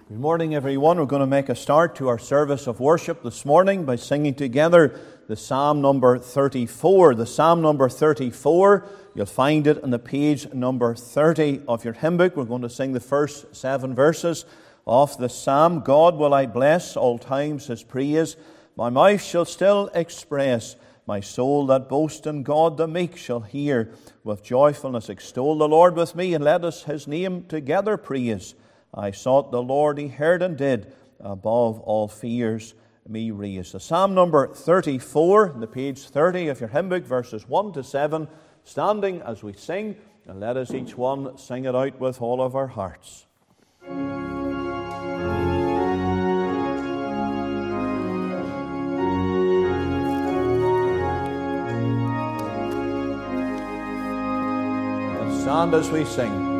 Good morning, everyone. We're going to make a start to our service of worship this morning by singing together the Psalm number 34. The Psalm number 34, you'll find it in the page number 30 of your hymn book. We're going to sing the first 7 verses of the Psalm. God will I bless all times His praise. My mouth shall still express. My soul that boasts in God the meek shall hear. With joyfulness extol the Lord with me, and let us His name together praise. I sought the Lord, He heard and did, above all fears me raise. The Psalm number 34, the page 30 of your hymn book, verses 1 to 7, standing as we sing, and let us each one sing it out with all of our hearts. Let's stand as we sing.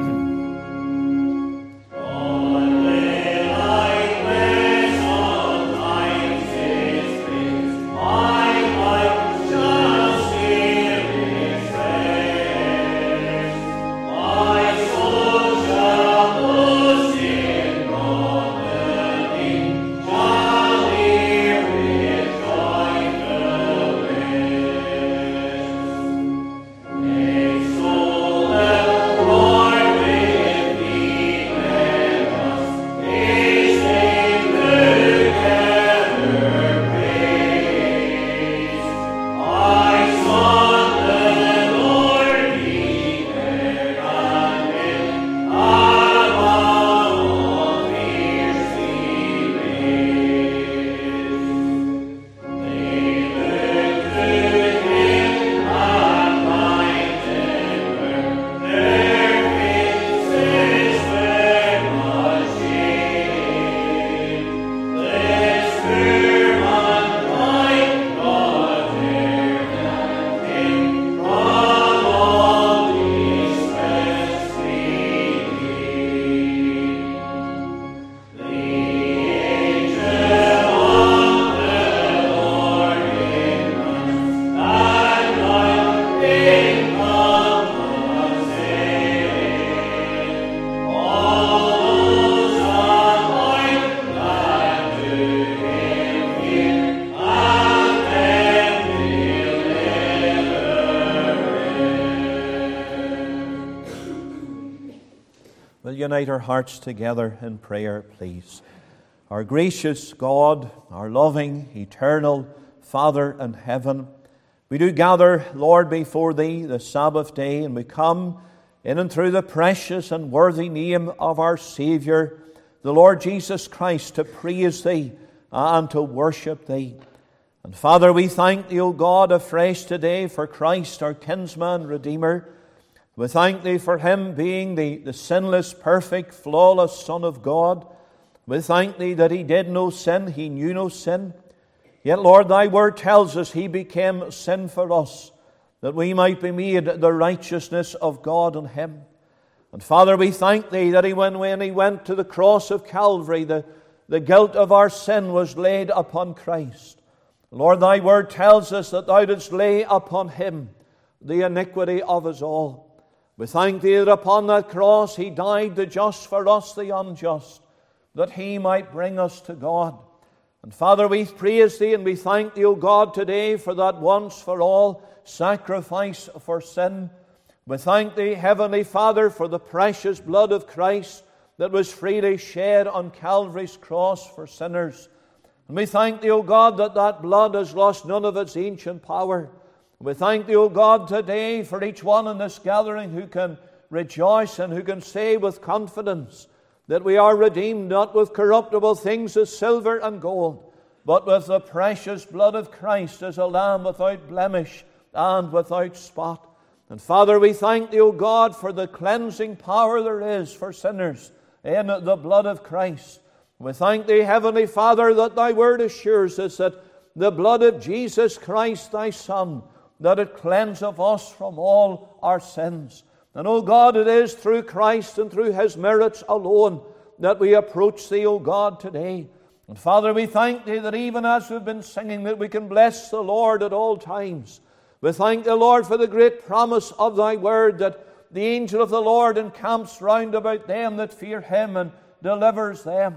Unite our hearts together in prayer, please. Our gracious God, our loving, eternal Father in heaven, we do gather, Lord, before Thee this Sabbath day, and we come in and through the precious and worthy name of our Saviour, the Lord Jesus Christ, to praise Thee and to worship Thee. And Father, we thank Thee, O God, afresh today for Christ, our kinsman, Redeemer. We thank Thee for Him being the sinless, perfect, flawless Son of God. We thank Thee that He did no sin, He knew no sin. Yet, Lord, Thy Word tells us He became sin for us, that we might be made the righteousness of God in Him. And Father, we thank Thee that when He went to the cross of Calvary, the guilt of our sin was laid upon Christ. Lord, Thy Word tells us that Thou didst lay upon Him the iniquity of us all. We thank Thee that upon that cross He died, the just for us, the unjust, that He might bring us to God. And Father, we praise Thee and we thank Thee, O God, today for that once for all sacrifice for sin. We thank Thee, Heavenly Father, for the precious blood of Christ that was freely shed on Calvary's cross for sinners. And we thank Thee, O God, that blood has lost none of its ancient power. We thank Thee, O God, today for each one in this gathering who can rejoice and who can say with confidence that we are redeemed not with corruptible things as silver and gold, but with the precious blood of Christ as a lamb without blemish and without spot. And Father, we thank Thee, O God, for the cleansing power there is for sinners in the blood of Christ. We thank Thee, Heavenly Father, that Thy Word assures us that the blood of Jesus Christ, Thy Son, that it cleanseth us from all our sins. And, O God, it is through Christ and through His merits alone that we approach Thee, O God, today. And, Father, we thank Thee that even as we've been singing, that we can bless the Lord at all times. We thank Thee, Lord, for the great promise of Thy Word, that the angel of the Lord encamps round about them that fear Him and delivers them.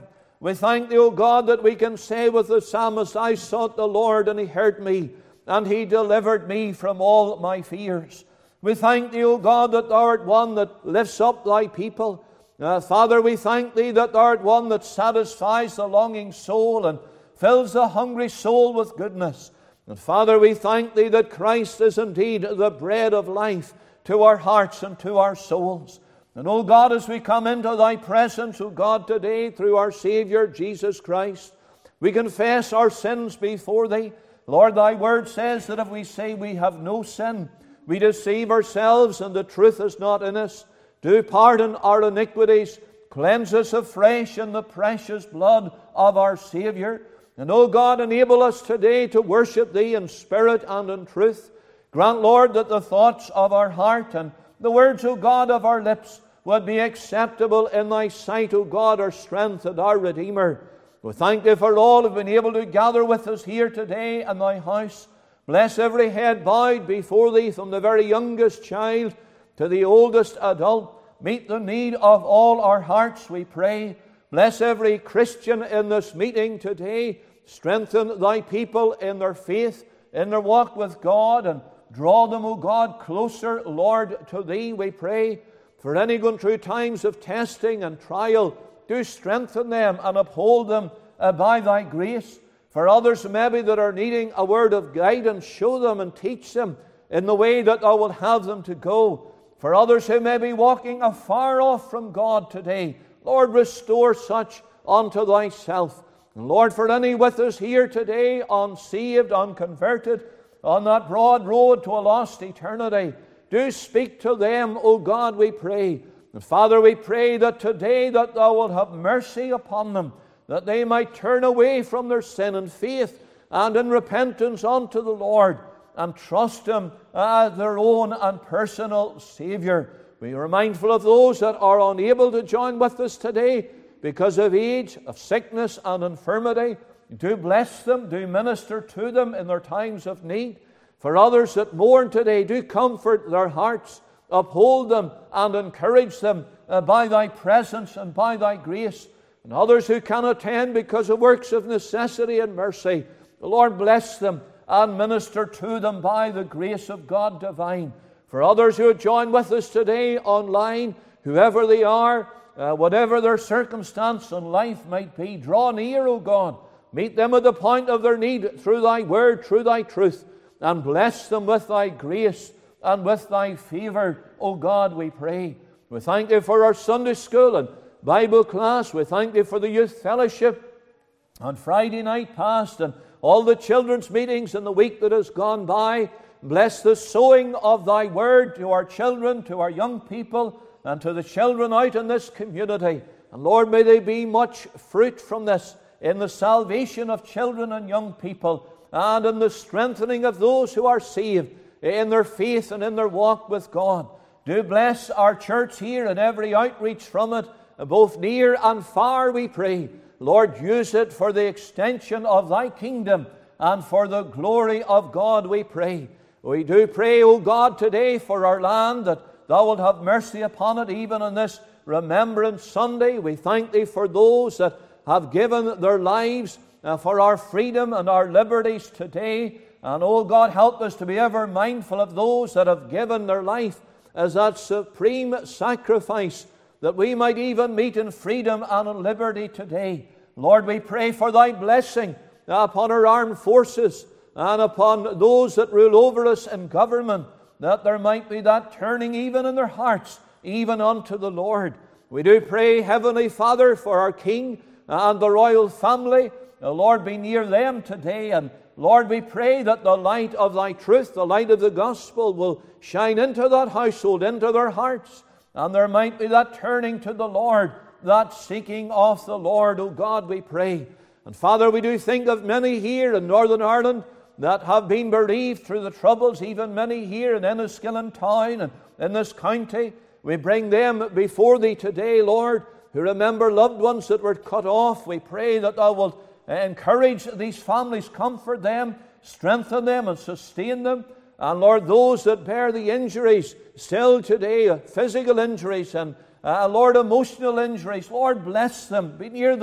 We thank Thee, O God, that we can say with the psalmist, I sought the Lord, and He heard me, and He delivered me from all my fears. We thank Thee, O God, that Thou art one that lifts up Thy people. Father, we thank Thee that Thou art one that satisfies the longing soul and fills the hungry soul with goodness. And Father, we thank Thee that Christ is indeed the bread of life to our hearts and to our souls. And, O God, as we come into Thy presence, O God, today through our Savior Jesus Christ, we confess our sins before Thee. Lord, Thy word says that if we say we have no sin, we deceive ourselves and the truth is not in us. Do pardon our iniquities, cleanse us afresh in the precious blood of our Savior. And, O God, enable us today to worship Thee in spirit and in truth. Grant, Lord, that the thoughts of our heart and the words, O God, of our lips would be acceptable in Thy sight, O God, our strength and our Redeemer. We thank Thee for all who have been able to gather with us here today in Thy house. Bless every head bowed before Thee, from the very youngest child to the oldest adult. Meet the need of all our hearts, we pray. Bless every Christian in this meeting today. Strengthen Thy people in their faith, in their walk with God, and draw them, O God, closer, Lord, to Thee, we pray. For any going through times of testing and trial, do strengthen them and uphold them by Thy grace. For others maybe that are needing a word of guidance, show them and teach them in the way that Thou wilt have them to go. For others who may be walking afar off from God today, Lord, restore such unto Thyself. And Lord, for any with us here today, unsaved, unconverted, on that broad road to a lost eternity, do speak to them, O God, we pray. And Father, we pray that today that Thou wilt have mercy upon them, that they might turn away from their sin in faith and in repentance unto the Lord, and trust Him as their own and personal Savior. We are mindful of those that are unable to join with us today because of age, of sickness and infirmity. Do bless them, do minister to them in their times of need. For others that mourn today, do comfort their hearts, uphold them and encourage them by Thy presence and by Thy grace. And others who can attend because of works of necessity and mercy, the Lord bless them and minister to them by the grace of God divine. For others who join with us today online, whoever they are, whatever their circumstance in life might be, draw near, O God. Meet them at the point of their need through Thy word, through Thy truth, and bless them with Thy grace and with Thy favor, O God, we pray. We thank Thee for our Sunday school and Bible class. We thank Thee for the youth fellowship on Friday night past and all the children's meetings in the week that has gone by. Bless the sowing of Thy word to our children, to our young people, and to the children out in this community. And Lord, may there be much fruit from this in the salvation of children and young people, and in the strengthening of those who are saved in their faith and in their walk with God. Do bless our church here and every outreach from it, both near and far, we pray. Lord, use it for the extension of Thy kingdom and for the glory of God, we pray. We do pray, O God, today for our land, that Thou wilt have mercy upon it, even on this Remembrance Sunday. We thank Thee for those that have given their lives for our freedom and our liberties today. And, O God, help us to be ever mindful of those that have given their life as that supreme sacrifice, that we might even meet in freedom and in liberty today. Lord, we pray for Thy blessing upon our armed forces and upon those that rule over us in government, that there might be that turning even in their hearts, even unto the Lord. We do pray, Heavenly Father, for our King and the royal family. Lord, be near them today. And Lord, we pray that the light of Thy truth, the light of the gospel, will shine into that household, into their hearts, and there might be that turning to the Lord, that seeking of the Lord, O God, we pray. And Father, we do think of many here in Northern Ireland that have been bereaved through the troubles, even many here in Enniskillen town and in this county. We bring them before Thee today, Lord, who remember loved ones that were cut off. We pray that Thou wilt encourage these families, comfort them, strengthen them and sustain them. And Lord, those that bear the injuries still today, physical injuries and Lord, emotional injuries, Lord, bless them, be near them,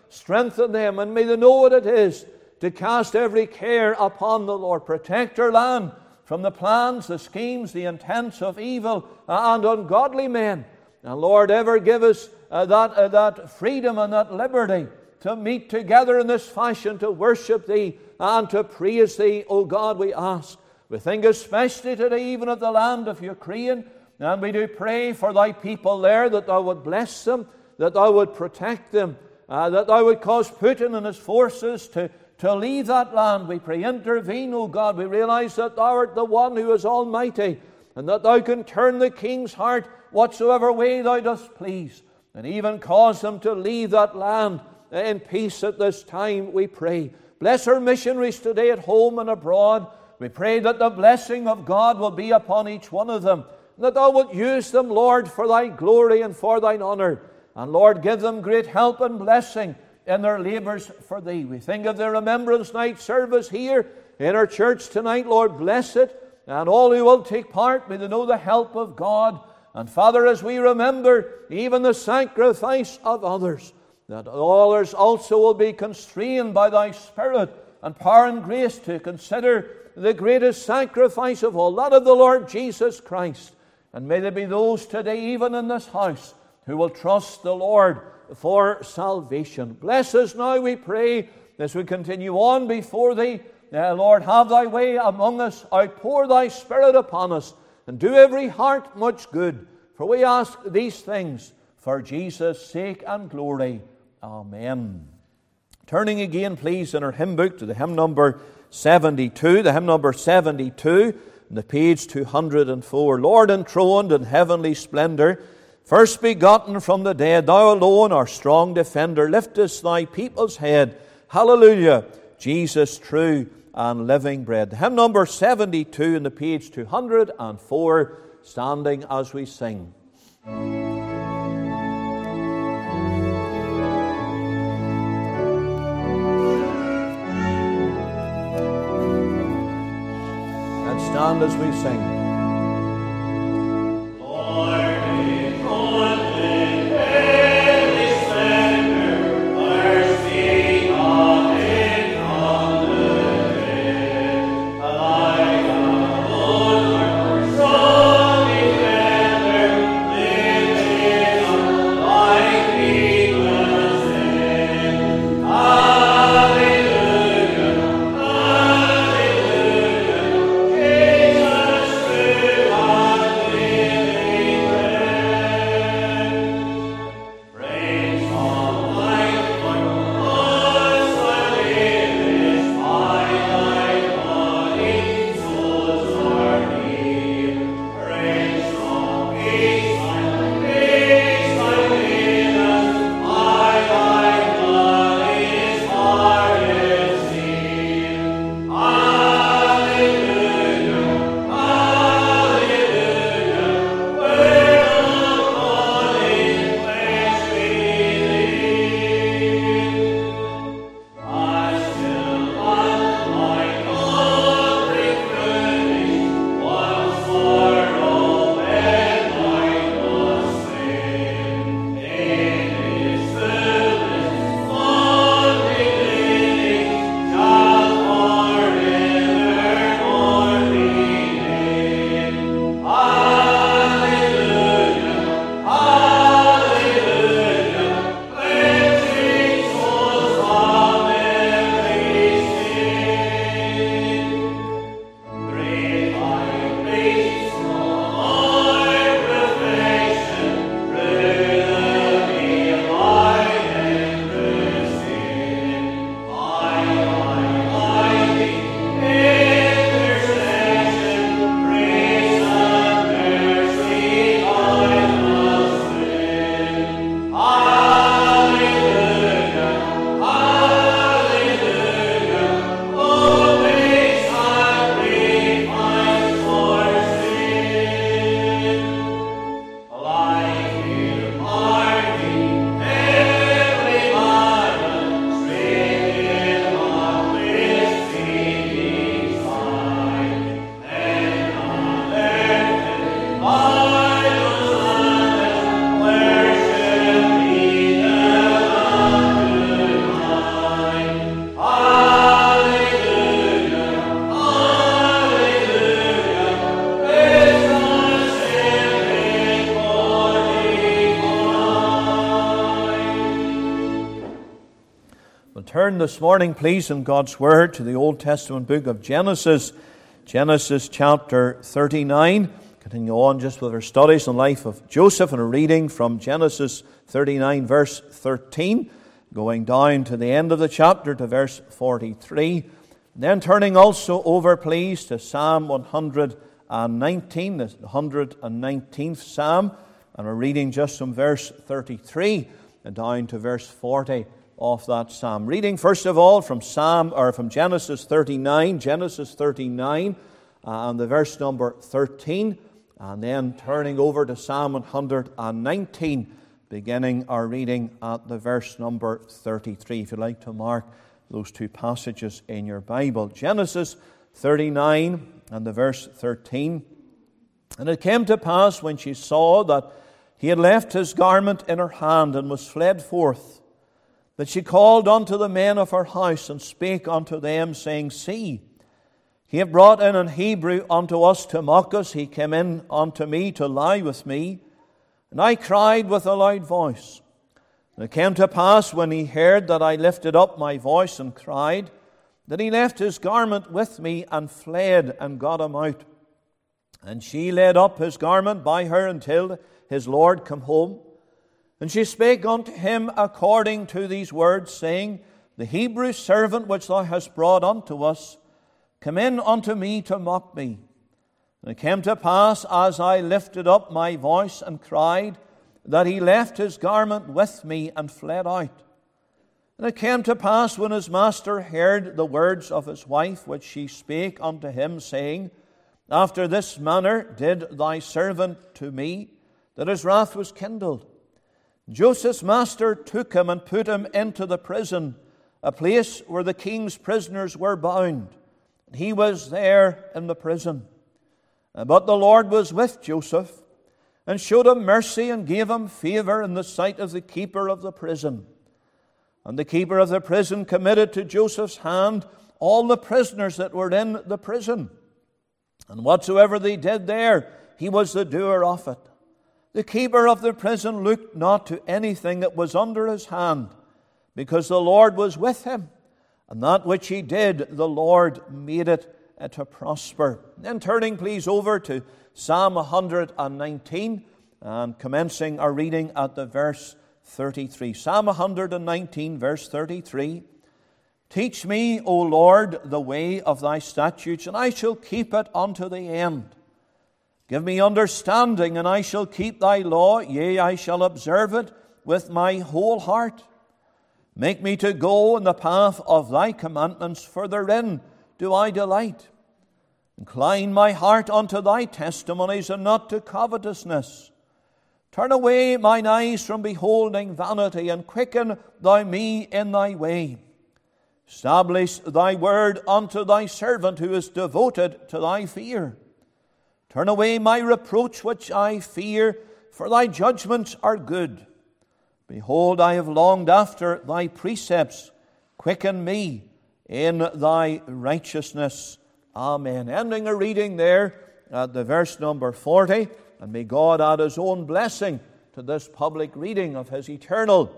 Strengthen them, and may they know what it is to cast every care upon the Lord. Protect our land from the plans, the schemes, the intents of evil and ungodly men. And Lord, ever give us that freedom and that liberty to meet together in this fashion, to worship Thee and to praise Thee, O God, we ask. We think especially today even of the land of Ukraine, and we do pray for Thy people there, that Thou would bless them, that Thou would protect them, that Thou would cause Putin and his forces to leave that land. We pray, intervene, O God. We realize that Thou art the one who is almighty, and that Thou can turn the king's heart whatsoever way Thou dost please, and even cause them to leave that land in peace at this time, we pray. Bless our missionaries today at home and abroad. We pray that the blessing of God will be upon each one of them, and that Thou wilt use them, Lord, for Thy glory and for Thine honor. And Lord, give them great help and blessing in their labors for Thee. We think of the Remembrance Night service here in our church tonight. Lord, bless it, and all who will take part, may they know the help of God. And Father, as we remember even the sacrifice of others, that others also will be constrained by Thy Spirit and power and grace to consider the greatest sacrifice of all, that of the Lord Jesus Christ. And may there be those today, even in this house, who will trust the Lord for salvation. Bless us now, we pray, as we continue on before Thee. Lord, have Thy way among us, outpour Thy Spirit upon us, and do every heart much good. For we ask these things for Jesus' sake and glory. Amen. Turning again, please, in our hymn book to the hymn number 72. The hymn number 72, on the page 204. Lord, enthroned in heavenly splendor, first begotten from the dead, Thou alone, our strong defender, liftest Thy people's head. Hallelujah, Jesus, true and living bread. The hymn number 72, on the page 204, standing as we sing. Stand as we sing. Hallelujah. Turn this morning, please, in God's Word to the Old Testament book of Genesis, Genesis chapter 39. Continue on just with our studies on the life of Joseph and a reading from Genesis 39, verse 13, going down to the end of the chapter to verse 43. Then turning also over, please, to Psalm 119, the 119th Psalm, and we're reading just from verse 33 and down to verse 40 of that Psalm. Reading first of all from Genesis 39, and the verse number 13, and then turning over to Psalm 119, beginning our reading at the verse number 33. If you'd like to mark those two passages in your Bible. Genesis 39 and the verse 13. And it came to pass when she saw that he had left his garment in her hand and was fled forth, that she called unto the men of her house and spake unto them, saying, See, he hath brought in an Hebrew unto us to mock us. He came in unto me to lie with me. And I cried with a loud voice. And it came to pass when he heard that I lifted up my voice and cried, that he left his garment with me and fled and got him out. And she laid up his garment by her until his Lord come home. And she spake unto him according to these words, saying, The Hebrew servant which thou hast brought unto us, come in unto me to mock me. And it came to pass, as I lifted up my voice and cried, that he left his garment with me and fled out. And it came to pass, when his master heard the words of his wife, which she spake unto him, saying, After this manner did thy servant to me, that his wrath was kindled. Joseph's master took him and put him into the prison, a place where the king's prisoners were bound. And he was there in the prison. But the Lord was with Joseph, and showed him mercy, and gave him favor in the sight of the keeper of the prison. And the keeper of the prison committed to Joseph's hand all the prisoners that were in the prison. And whatsoever they did there, he was the doer of it. The keeper of the prison looked not to anything that was under his hand, because the Lord was with him. And that which he did, the Lord made it to prosper. Then turning please over to Psalm 119 and commencing our reading at the verse 33. Psalm 119, verse 33. Teach me, O Lord, the way of thy statutes, and I shall keep it unto the end. Give me understanding, and I shall keep thy law, yea, I shall observe it with my whole heart. Make me to go in the path of thy commandments, for therein do I delight. Incline my heart unto thy testimonies, and not to covetousness. Turn away mine eyes from beholding vanity, and quicken thou me in thy way. Establish thy word unto thy servant, who is devoted to thy fear. Turn away my reproach which I fear, for thy judgments are good. Behold, I have longed after thy precepts. Quicken me in thy righteousness. Amen. Ending a reading there at the verse number 40. And may God add his own blessing to this public reading of his eternal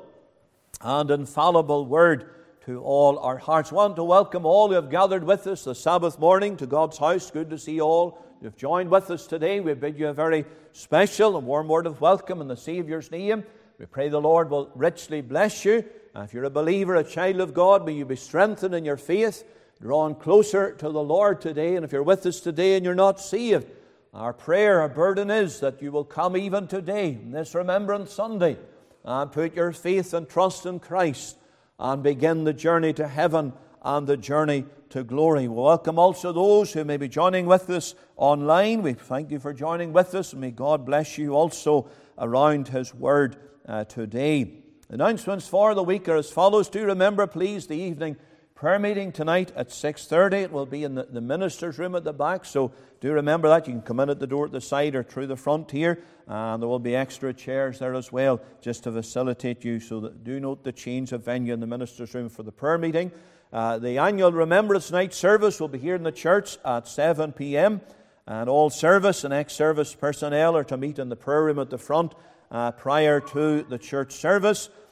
and infallible word to all our hearts. I want to welcome all who have gathered with us this Sabbath morning to God's house. Good to see all who have joined with us today. We bid you a very special and warm word of welcome in the Saviour's name. We pray the Lord will richly bless you. If you're a believer, a child of God, may you be strengthened in your faith, drawn closer to the Lord today. And if you're with us today and you're not saved, our prayer, our burden is that you will come even today, this Remembrance Sunday, and put your faith and trust in Christ and begin the journey to heaven and the journey to glory. We welcome also those who may be joining with us online. We thank you for joining with us, and may God bless you also around his word today. Announcements for the week are as follows. Do remember, please, the evening prayer meeting tonight at 6:30. It will be in the minister's room at the back, so do remember that. You can come in at the door at the side or through the front here, and there will be extra chairs there as well just to facilitate you. So that, do note the change of venue in the minister's room for the prayer meeting. The annual Remembrance Night service will be here in the church at 7 p.m. And all service and ex-service personnel are to meet in the prayer room at the front prior to the church service.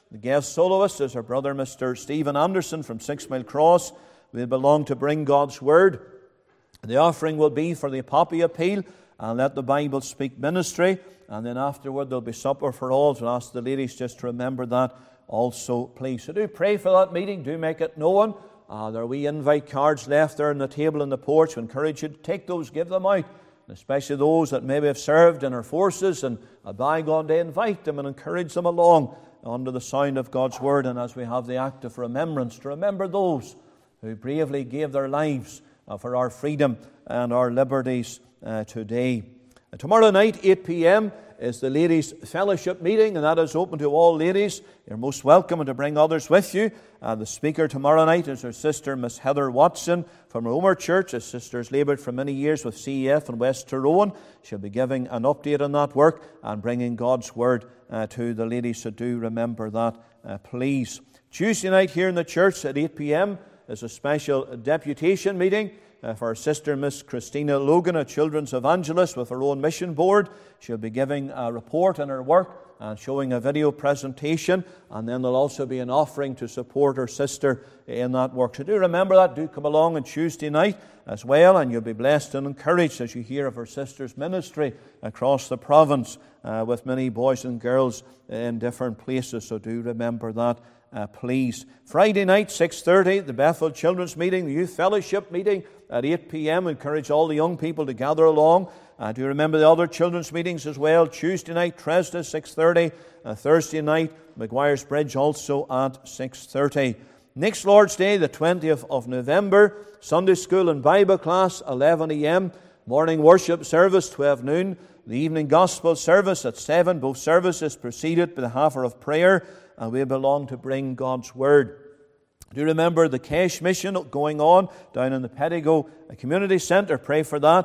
The guest soloist is our brother Mr. Stephen Anderson from 6 Mile Cross. We belong to Bring God's Word. The offering will be for the Poppy Appeal and Let the Bible Speak ministry. And then afterward there'll be supper for all. So I'll ask the ladies just to remember that also, please. So do pray for that meeting. Do make it known. There are wee invite cards left there on the table in the porch. We encourage you to take those, give them out. And especially those that maybe have served in our forces and a bygone day, invite them and encourage them along under the sound of God's Word. And as we have the act of remembrance, to remember those who bravely gave their lives for our freedom and our liberties today. Tomorrow night, 8 p.m., is the Ladies' Fellowship meeting, and that is open to all ladies. You're most welcome to bring others with you. The speaker tomorrow night is our sister, Miss Heather Watson, from our Omer Church. A sister has laboured for many years with CEF in West Tyrone. She'll be giving an update on that work and bringing God's Word to the ladies. So do remember that, please. Tuesday night here in the church at 8 p.m. is a special deputation meeting for our sister, Miss Christina Logan, a children's evangelist with her own mission board. She'll be giving a report on her work and showing a video presentation, and then there'll also be an offering to support her sister in that work. So do remember that. Do come along on Tuesday night as well, and you'll be blessed and encouraged as you hear of her sister's ministry across the province with many boys and girls in different places. So do remember that. Please. Friday night, 6:30, the Bethel Children's Meeting, the Youth Fellowship meeting at 8 p.m. Encourage all the young people to gather along. Do you remember the other children's meetings as well? Tuesday night, Tresda, 6:30. Thursday night, McGuire's Bridge, also at 6:30. Next Lord's Day, the 20th of November, Sunday school and Bible class, 11 a.m. Morning worship service, 12 noon. The evening gospel service at 7. Both services preceded by the half hour of prayer. And we belong to Bring God's Word. Do you remember the cash mission going on down in the Pettigo Community Centre? Pray for that.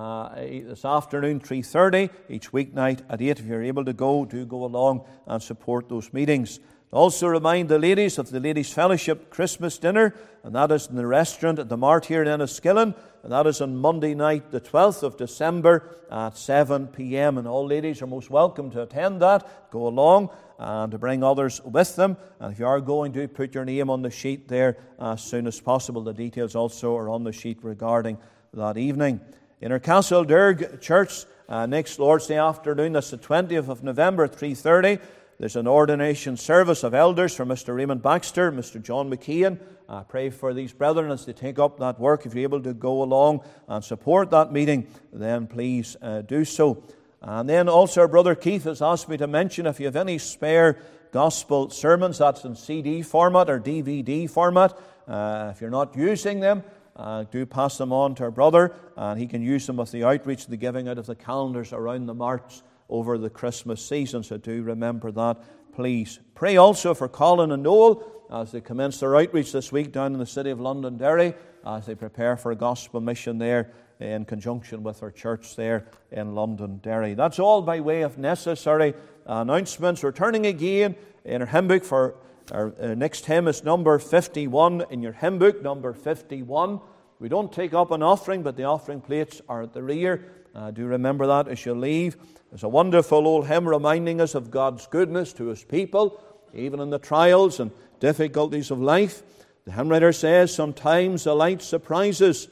This afternoon, 3:30, each weeknight at 8. If you're able to go, do go along and support those meetings. Also remind the ladies of the Ladies' Fellowship Christmas dinner, and that is in the restaurant at the Mart here in Enniskillen, and that is on Monday night, the 12th of December at 7 p.m. And all ladies are most welcome to attend that, go along, and to bring others with them. And if you are going, do put your name on the sheet there as soon as possible. The details also are on the sheet regarding that evening. In our Castle Derg Church, next Lord's Day afternoon, that's the 20th of November at 3:30, there's an ordination service of elders for Mr. Raymond Baxter, Mr. John McKeon. Pray for these brethren as they take up that work. If you're able to go along and support that meeting, then please do so. And then also our brother Keith has asked me to mention, if you have any spare gospel sermons, that's in CD format or DVD format. If you're not using them, do pass them on to our brother, and he can use them with the outreach, the giving out of the calendars around the marts over the Christmas season. So do remember that, please. Pray also for Colin and Noel as they commence their outreach this week down in the city of Londonderry, as they prepare for a gospel mission there in conjunction with our church there in Londonderry. That's all by way of necessary announcements. Returning again in our hymn book for our next hymn is number 51 in your hymn book, number 51. We don't take up an offering, but the offering plates are at the rear. Do remember that as you leave. There's a wonderful old hymn reminding us of God's goodness to His people, even in the trials and difficulties of life. The hymn writer says, sometimes the light surprises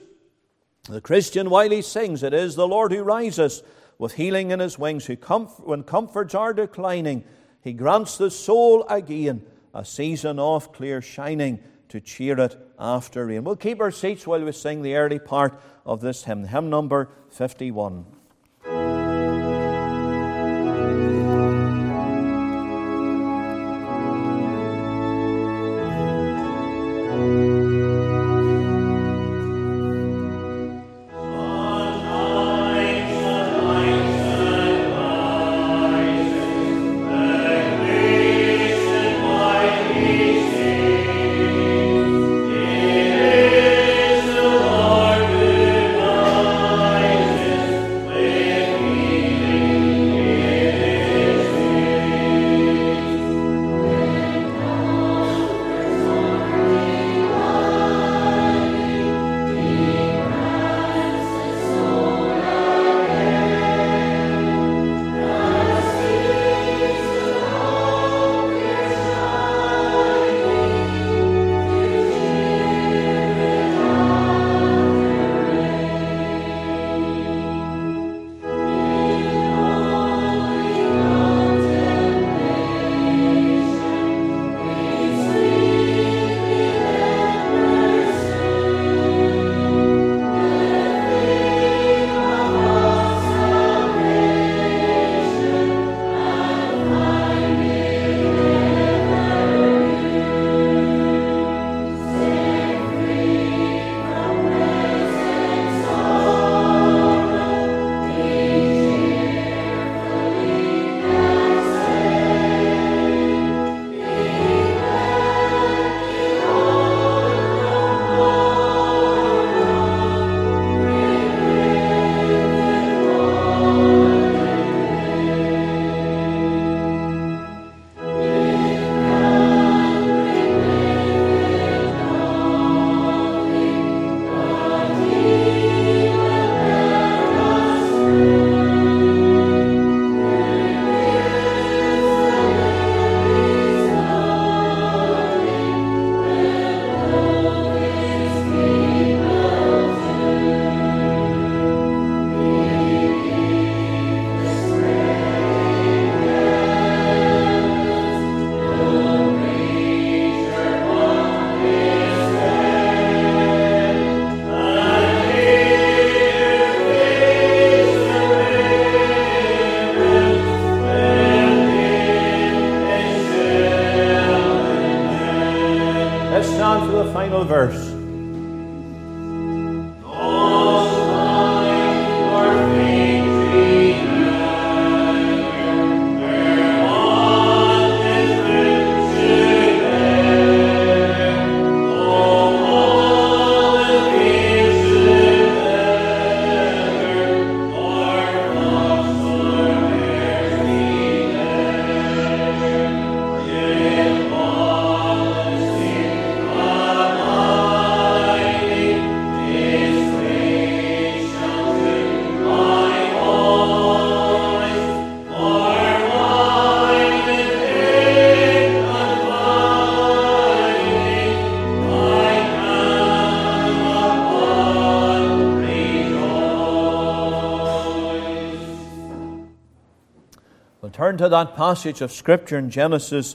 the Christian while he sings. It is the Lord who rises with healing in His wings, who when comforts are declining, He grants the soul again a season of clear shining to cheer it after rain. We'll keep our seats while we sing the early part of this hymn, hymn number 51. When stand for the final verse. Turn to that passage of Scripture in Genesis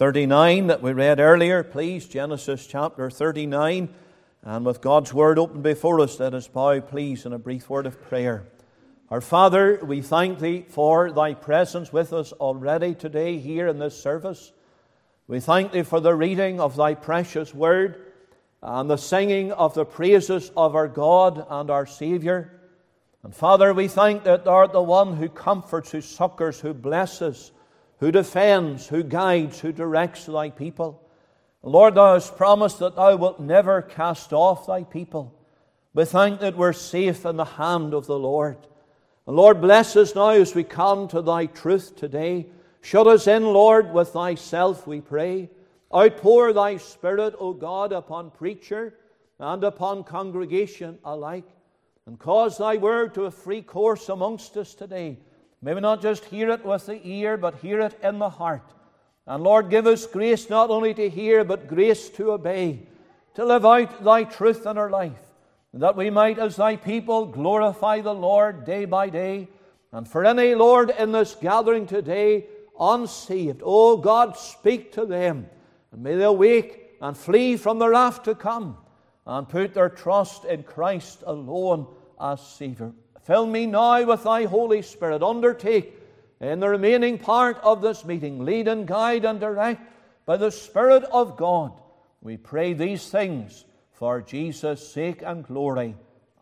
39 that we read earlier. Please, Genesis chapter 39. And with God's Word open before us, let us bow, please, in a brief word of prayer. Our Father, we thank Thee for Thy presence with us already today here in this service. We thank Thee for the reading of Thy precious Word and the singing of the praises of our God and our Saviour. And Father, we thank that Thou art the one who comforts, who succors, who blesses, who defends, who guides, who directs Thy people. And Lord, Thou hast promised that Thou wilt never cast off Thy people. We thank that we're safe in the hand of the Lord. And Lord, bless us now as we come to Thy truth today. Shut us in, Lord, with Thyself, we pray. Outpour Thy Spirit, O God, upon preacher and upon congregation alike. And cause Thy word to have free course amongst us today. May we not just hear it with the ear, but hear it in the heart. And Lord, give us grace not only to hear, but grace to obey, to live out Thy truth in our life, that we might, as Thy people, glorify the Lord day by day. And for any, Lord, in this gathering today, unsaved, O God, speak to them, and may they awake and flee from the wrath to come, and put their trust in Christ alone as Saviour. Fill me now with Thy Holy Spirit. Undertake in the remaining part of this meeting. Lead and guide and direct by the Spirit of God. We pray these things for Jesus' sake and glory.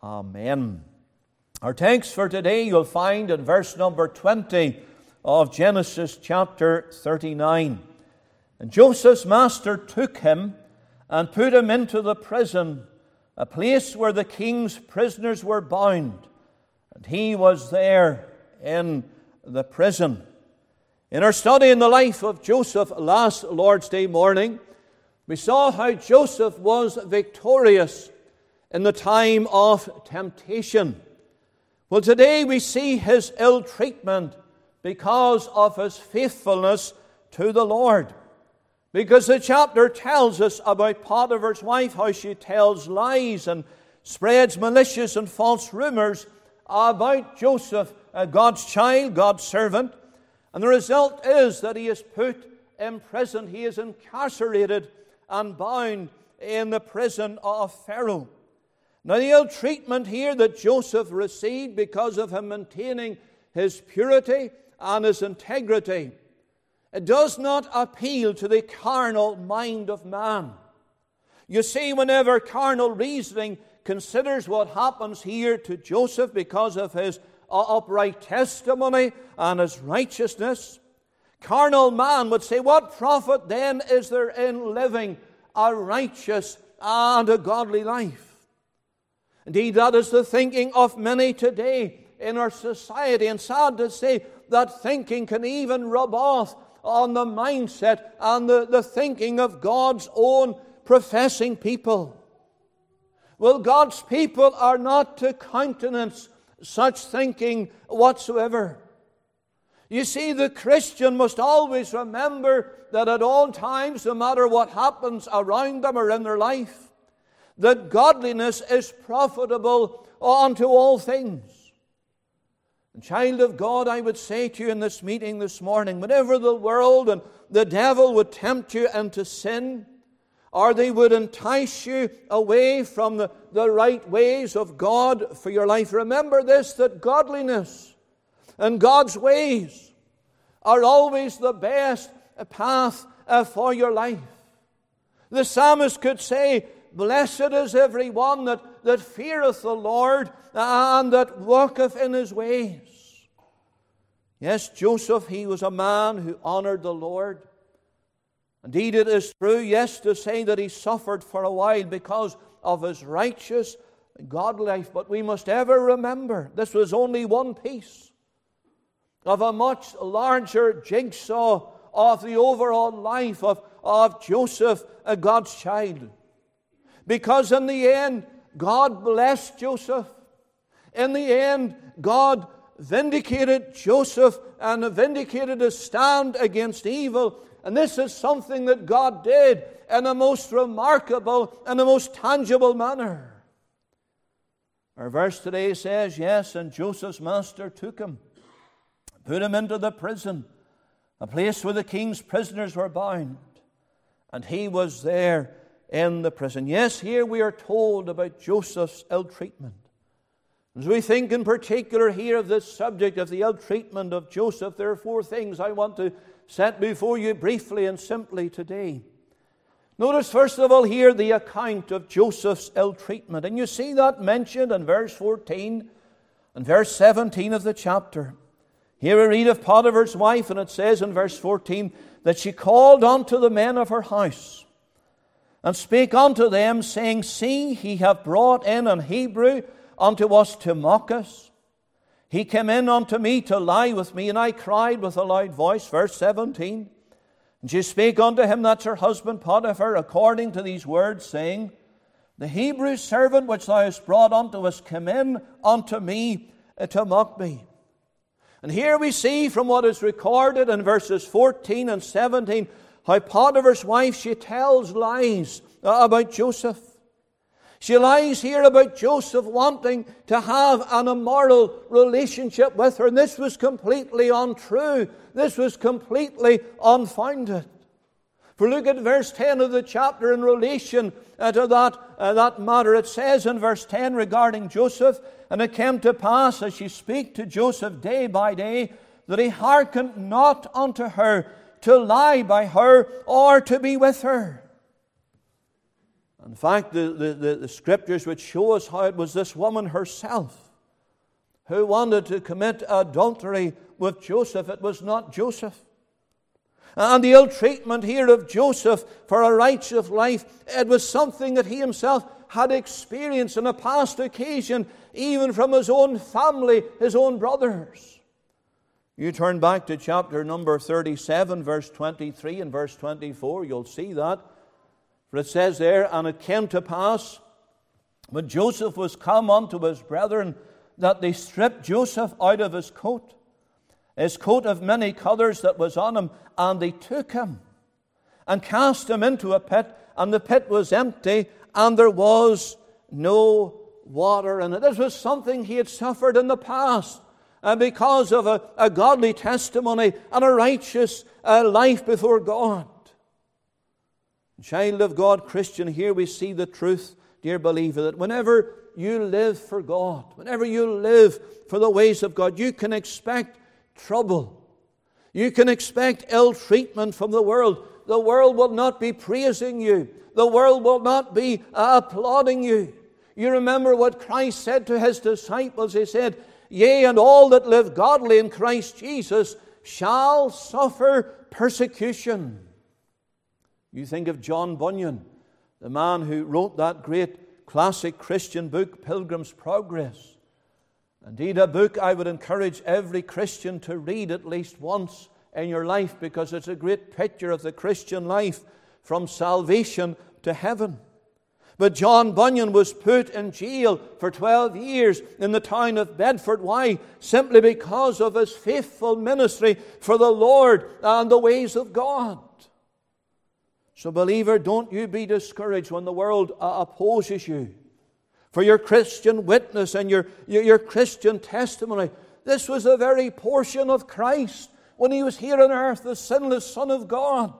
Amen. Our text for today you'll find in verse number 20 of Genesis chapter 39. And Joseph's master took him and put him into the prison, a place where the king's prisoners were bound. And he was there in the prison. In our study in the life of Joseph last Lord's Day morning, we saw how Joseph was victorious in the time of temptation. Well, today we see his ill treatment because of his faithfulness to the Lord. Because the chapter tells us about Potiphar's wife, how she tells lies and spreads malicious and false rumors about Joseph, God's child, God's servant. And the result is that he is put in prison. He is incarcerated and bound in the prison of Pharaoh. Now, the ill treatment here that Joseph received because of him maintaining his purity and his integrity, it does not appeal to the carnal mind of man. You see, whenever carnal reasoning considers what happens here to Joseph because of his upright testimony and his righteousness, carnal man would say, what profit then is there in living a righteous and a godly life? Indeed, that is the thinking of many today in our society. And sad to say, that thinking can even rub off on the mindset and the thinking of God's own professing people. Well, God's people are not to countenance such thinking whatsoever. You see, the Christian must always remember that at all times, no matter what happens around them or in their life, that godliness is profitable unto all things. And child of God, I would say to you in this meeting this morning, whenever the world and the devil would tempt you into sin, or they would entice you away from the right ways of God for your life, remember this, that godliness and God's ways are always the best path for your life. The psalmist could say, "Blessed is every one that feareth the Lord, and that walketh in his ways." Yes, Joseph, he was a man who honored the Lord. Indeed, it is true, yes, to say that he suffered for a while because of his righteous God life. But we must ever remember, this was only one piece of a much larger jigsaw of the overall life of Joseph, God's child. Because in the end, God blessed Joseph. In the end, God vindicated Joseph and vindicated his stand against evil. And this is something that God did in a most remarkable and a most tangible manner. Our verse today says, yes, and Joseph's master took him, put him into the prison, a place where the king's prisoners were bound. And he was there in the prison. Yes, here we are told about Joseph's ill treatment. As we think in particular here of this subject of the ill treatment of Joseph, there are four things I want to set before you briefly and simply today. Notice first of all here the account of Joseph's ill treatment. And you see that mentioned in verse 14 and verse 17 of the chapter. Here we read of Potiphar's wife, and it says in verse 14 that she called unto the men of her house and spake unto them, saying, See, he hath brought in an Hebrew unto us to mock us. He came in unto me to lie with me, and I cried with a loud voice. Verse 17. And she spake unto him, that's her husband Potiphar, according to these words, saying, The Hebrew servant which thou hast brought unto us came in unto me to mock me. And here we see from what is recorded in verses 14 and 17 how Potiphar's wife, she tells lies about Joseph. She lies here about Joseph wanting to have an immoral relationship with her. And this was completely untrue. This was completely unfounded. For look at verse 10 of the chapter in relation to that matter. It says in verse 10 regarding Joseph, And it came to pass, as she spake to Joseph day by day, that he hearkened not unto her to lie by her or to be with her. In fact, the scriptures which show us how it was this woman herself who wanted to commit adultery with Joseph. It was not Joseph. And the ill treatment here of Joseph for a righteous life, it was something that he himself had experienced on a past occasion, even from his own family, his own brothers. You turn back to chapter number 37, verse 23 and verse 24, you'll see that. For it says there, And it came to pass, when Joseph was come unto his brethren, that they stripped Joseph out of his coat of many colours that was on him, and they took him and cast him into a pit, and the pit was empty, and there was no water in it. This was something he had suffered in the past, and because of a godly testimony and a righteous life before God. Child of God, Christian, here we see the truth, dear believer, that whenever you live for God, whenever you live for the ways of God, you can expect trouble. You can expect ill treatment from the world. The world will not be praising you. The world will not be applauding you. You remember what Christ said to his disciples. He said, Yea, and all that live godly in Christ Jesus shall suffer persecution. You think of John Bunyan, the man who wrote that great classic Christian book, Pilgrim's Progress. Indeed, a book I would encourage every Christian to read at least once in your life, because it's a great picture of the Christian life from salvation to heaven. But John Bunyan was put in jail for 12 years in the town of Bedford. Why? Simply because of his faithful ministry for the Lord and the ways of God. So, believer, don't you be discouraged when the world opposes you for your Christian witness and your Christian testimony. This was the very portion of Christ when he was here on earth, the sinless Son of God.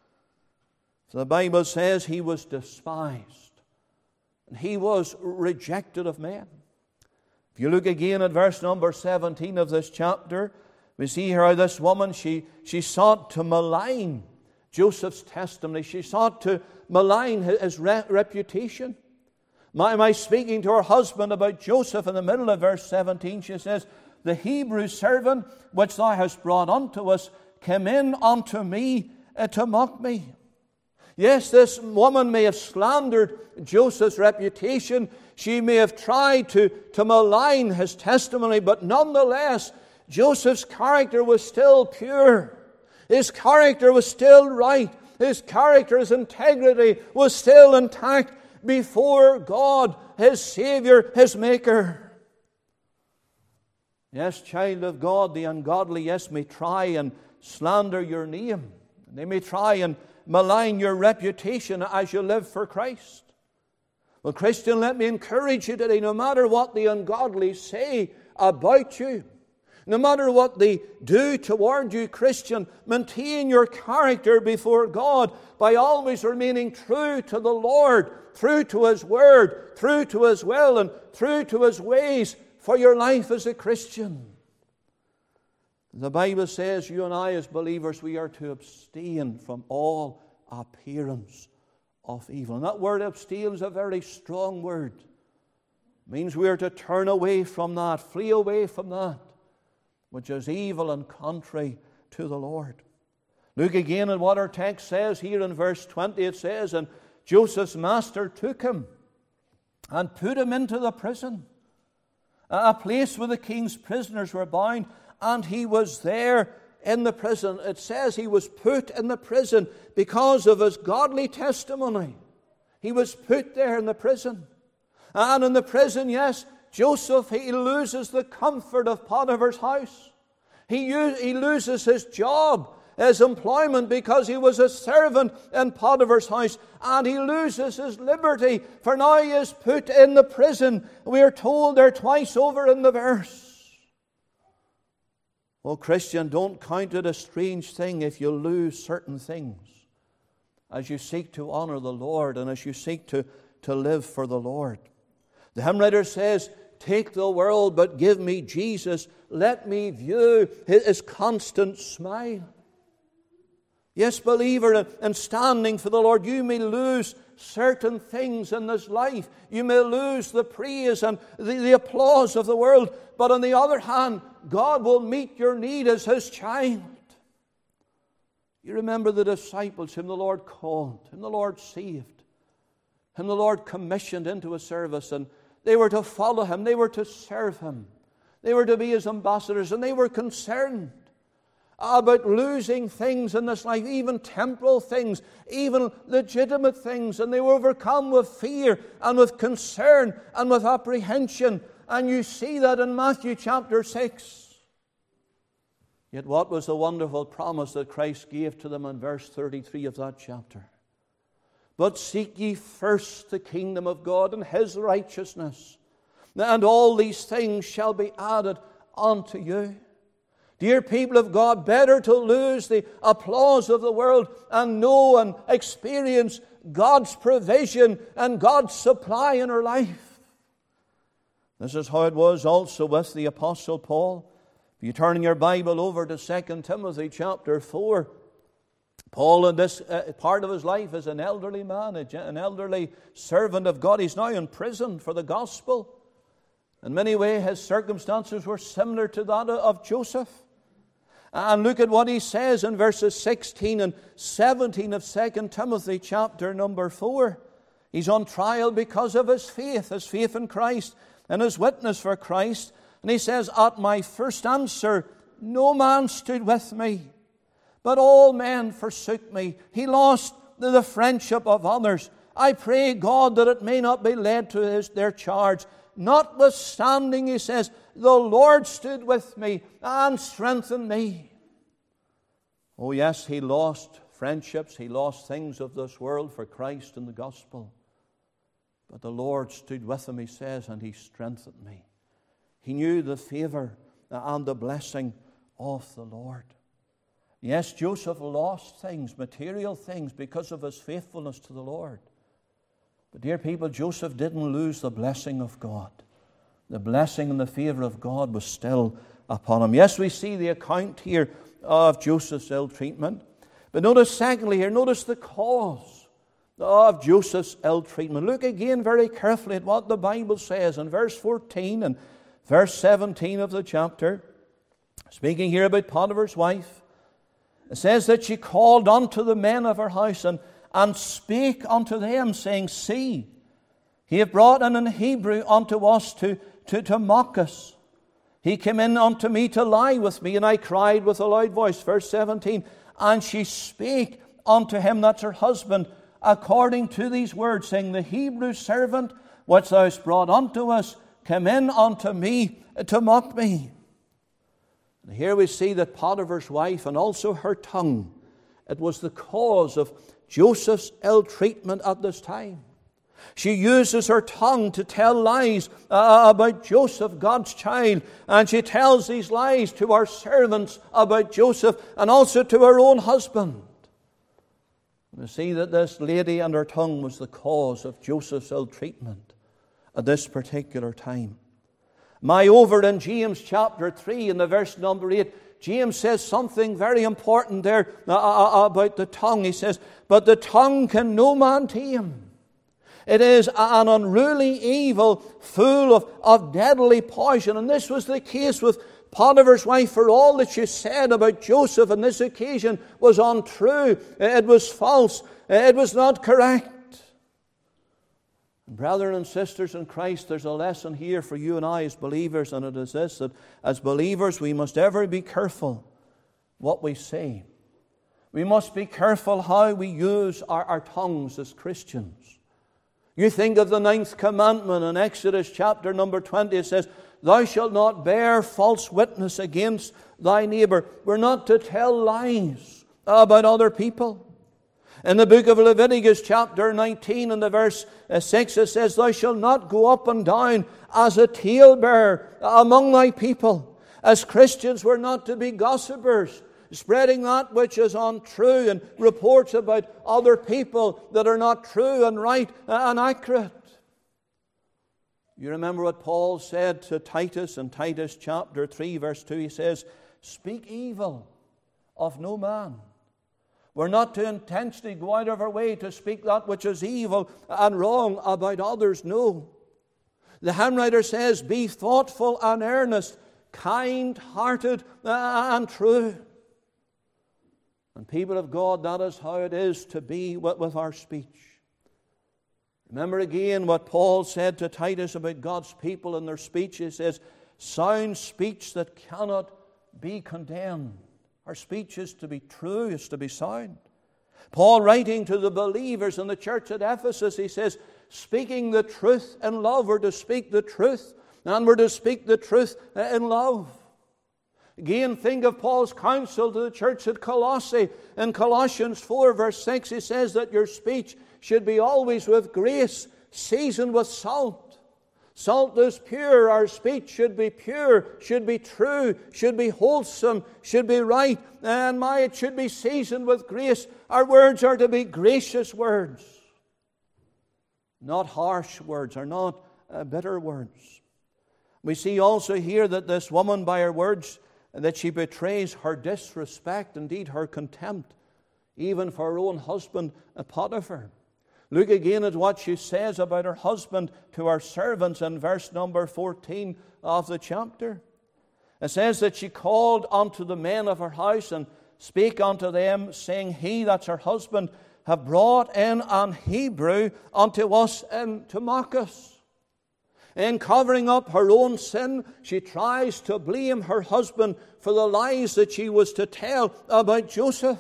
So the Bible says he was despised and he was rejected of men. If you look again at verse number 17 of this chapter, we see here how this woman, she sought to malign Joseph's testimony. She sought to malign his reputation. Am I speaking to her husband about Joseph in the middle of verse 17? She says, the Hebrew servant which thou hast brought unto us came in unto me to mock me. Yes, this woman may have slandered Joseph's reputation. She may have tried to malign his testimony, but nonetheless, Joseph's character was still pure. His character was still right. His character, his integrity was still intact before God, his Savior, his Maker. Yes, child of God, the ungodly, yes, may try and slander your name. They may try and malign your reputation as you live for Christ. Well, Christian, let me encourage you today, no matter what the ungodly say about you, no matter what they do toward you, Christian, maintain your character before God by always remaining true to the Lord, true to His Word, true to His will, and true to His ways for your life as a Christian. The Bible says you and I as believers, we are to abstain from all appearance of evil. And that word abstain is a very strong word. It means we are to turn away from that, flee away from that, which is evil and contrary to the Lord. Look again at what our text says here in verse 20. It says, and Joseph's master took him and put him into the prison, a place where the king's prisoners were bound, and he was there in the prison. It says he was put in the prison because of his godly testimony. He was put there in the prison. And in the prison, yes, Joseph, he loses the comfort of Potiphar's house. He loses his job, his employment, because he was a servant in Potiphar's house. And he loses his liberty, for now he is put in the prison. We are told there twice over in the verse. Oh, Christian, don't count it a strange thing if you lose certain things as you seek to honor the Lord and as you seek to live for the Lord. The hymn writer says, take the world, but give me Jesus. Let me view His constant smile. Yes, believer, in standing for the Lord, you may lose certain things in this life. You may lose the praise and the applause of the world. But on the other hand, God will meet your need as His child. You remember the disciples whom the Lord called, whom the Lord saved, whom the Lord commissioned into a service, and they were to follow Him, they were to serve Him, they were to be His ambassadors, and they were concerned about losing things in this life, even temporal things, even legitimate things, and they were overcome with fear and with concern and with apprehension. And you see that in Matthew chapter 6. Yet what was the wonderful promise that Christ gave to them in verse 33 of that chapter? But seek ye first the kingdom of God and His righteousness, and all these things shall be added unto you. Dear people of God, better to lose the applause of the world and know and experience God's provision and God's supply in our life. This is how it was also with the Apostle Paul. If you turn in your Bible over to 2 Timothy chapter 4, Paul in this part of his life is an elderly man, an elderly servant of God. He's now in prison for the gospel. In many ways, his circumstances were similar to that of Joseph. And look at what he says in verses 16 and 17 of 2 Timothy chapter number 4. He's on trial because of his faith in Christ and his witness for Christ. And he says, at my first answer, no man stood with me, but all men forsook me. He lost the friendship of others. I pray God that it may not be laid to their charge. Notwithstanding, he says, the Lord stood with me and strengthened me. Oh yes, he lost friendships, he lost things of this world for Christ and the gospel. But the Lord stood with him, he says, and He strengthened me. He knew the favor and the blessing of the Lord. Yes, Joseph lost things, material things, because of his faithfulness to the Lord. But dear people, Joseph didn't lose the blessing of God. The blessing and the favor of God was still upon him. Yes, we see the account here of Joseph's ill treatment. But notice secondly here, notice the cause of Joseph's ill treatment. Look again very carefully at what the Bible says in verse 14 and verse 17 of the chapter. Speaking here about Potiphar's wife, it says that she called unto the men of her house and spake unto them, saying, See, he hath brought in an Hebrew unto us to mock us. He came in unto me to lie with me, and I cried with a loud voice. Verse 17, and she spake unto him, that's her husband, according to these words, saying, The Hebrew servant which thou hast brought unto us came in unto me to mock me. And here we see that Potiphar's wife and also her tongue, it was the cause of Joseph's ill treatment at this time. She uses her tongue to tell lies about Joseph, God's child, and she tells these lies to her servants about Joseph and also to her own husband. We see that this lady and her tongue was the cause of Joseph's ill treatment at this particular time. Over in James chapter 3 in the verse number 8, James says something very important there about the tongue. He says, But the tongue can no man tame. It is an unruly evil, full of deadly poison. And this was the case with Potiphar's wife, for all that she said about Joseph on this occasion was untrue. It was false. It was not correct. Brethren and sisters in Christ, there's a lesson here for you and I as believers, and it is this, that as believers we must ever be careful what we say. We must be careful how we use our tongues as Christians. You think of the 9th commandment in Exodus chapter number 20. It says, Thou shalt not bear false witness against thy neighbor. We're not to tell lies about other people. In the book of Leviticus chapter 19 and the verse 6 it says, Thou shalt not go up and down as a talebearer among thy people. As Christians we're not to be gossipers, spreading that which is untrue and reports about other people that are not true and right and accurate. You remember what Paul said to Titus in Titus chapter 3 verse 2. He says, Speak evil of no man. We're not to intentionally go out of our way to speak that which is evil and wrong about others. No. The hymn writer says, Be thoughtful and earnest, kind-hearted and true. And people of God, that is how it is to be with our speech. Remember again what Paul said to Titus about God's people in their speech. He says, Sound speech that cannot be condemned. Our speech is to be true, is to be sound. Paul, writing to the believers in the church at Ephesus, he says, Speaking the truth in love, we're to speak the truth, and we're to speak the truth in love. Again, think of Paul's counsel to the church at Colossae. In Colossians 4 verse 6, he says that your speech should be always with grace, seasoned with salt. Salt is pure. Our speech should be pure, should be true, should be wholesome, should be right, and it should be seasoned with grace. Our words are to be gracious words, not harsh words, or not bitter words. We see also here that this woman, by her words, that she betrays her disrespect, indeed her contempt, even for her own husband Potiphar. Look again at what she says about her husband to her servants in verse number 14 of the chapter. It says that she called unto the men of her house and spake unto them, saying, He, that's her husband, have brought in an Hebrew unto us and to mock us. In covering up her own sin, she tries to blame her husband for the lies that she was to tell about Joseph.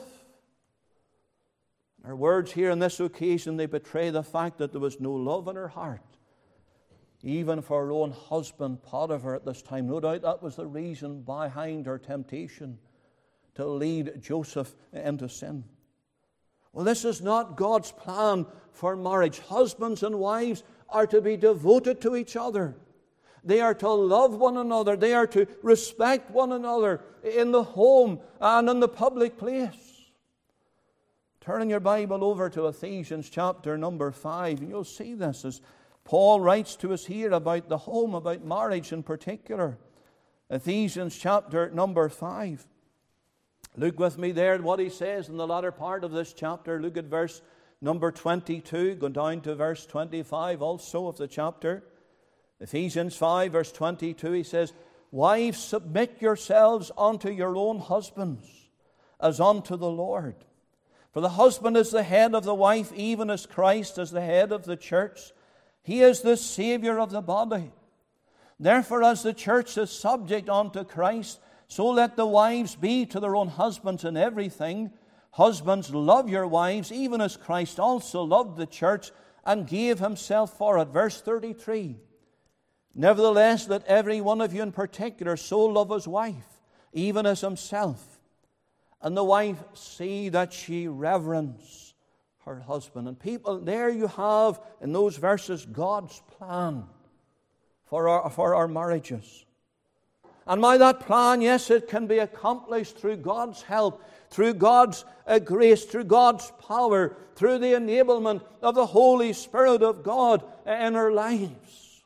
Her words here on this occasion, they betray the fact that there was no love in her heart, even for her own husband Potiphar at this time. No doubt that was the reason behind her temptation to lead Joseph into sin. Well, this is not God's plan for marriage. Husbands and wives are to be devoted to each other. They are to love one another. They are to respect one another in the home and in the public place. Turning your Bible over to Ephesians chapter number 5, and you'll see this as Paul writes to us here about the home, about marriage in particular. Ephesians chapter number 5. Look with me there at what he says in the latter part of this chapter. Look at verse number 22, go down to verse 25 also of the chapter. Ephesians 5, verse 22, he says, Wives, submit yourselves unto your own husbands, as unto the Lord. For the husband is the head of the wife, even as Christ is the head of the church. He is the Savior of the body. Therefore, as the church is subject unto Christ, so let the wives be to their own husbands in everything. Husbands, love your wives, even as Christ also loved the church and gave himself for it. Verse 33. Nevertheless, let every one of you in particular so love his wife, even as himself. And the wife see that she reverence her husband. And people, there you have in those verses God's plan for our marriages. And by that plan, yes, it can be accomplished through God's help, through God's grace, through God's power, through the enablement of the Holy Spirit of God in our lives.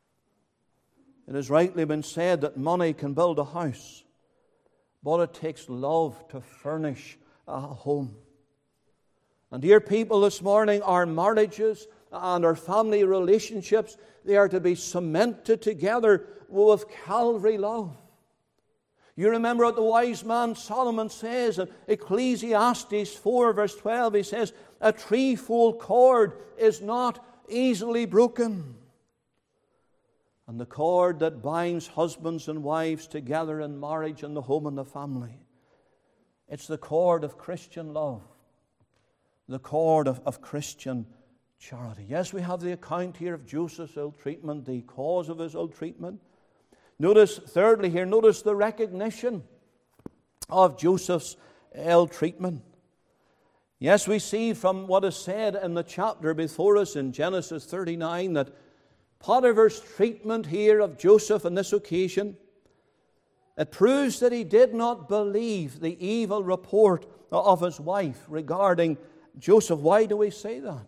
It has rightly been said that money can build a house, but it takes love to furnish a home. And dear people, this morning, our marriages and our family relationships, they are to be cemented together with Calvary love. You remember what the wise man Solomon says in Ecclesiastes 4, verse 12. He says, a threefold cord is not easily broken. And the cord that binds husbands and wives together in marriage and the home and the family, it's the cord of Christian love, the cord of Christian charity. Yes, we have the account here of Joseph's ill treatment, the cause of his ill treatment. Notice, thirdly here, notice the recognition of Joseph's ill treatment. Yes, we see from what is said in the chapter before us in Genesis 39 that Potiphar's treatment here of Joseph on this occasion, it proves that he did not believe the evil report of his wife regarding Joseph. Why do we say that?